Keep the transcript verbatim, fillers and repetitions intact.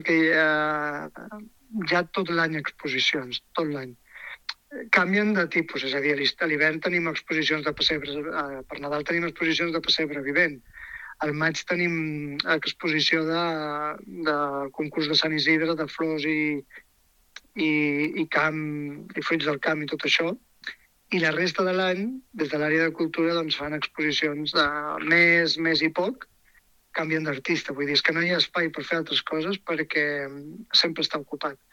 que eh, hi ha tot l'any exposicions, tot l'any. Canvien de tipus, és a dir, a l'hivern tenim exposicions de pessebres, eh, per Nadal tenim exposicions de pessebre vivent, al maig tenim exposició de, de concurs de Sant Isidre, de flors i, i, i camp, i fruits del camp i tot això, i la resta de l'any, des de l'àrea de cultura, doncs fan exposicions de mes, mes i poc, canvien d'artista, vull dir, és que no hi ha espai per fer altres coses perquè sempre està ocupat.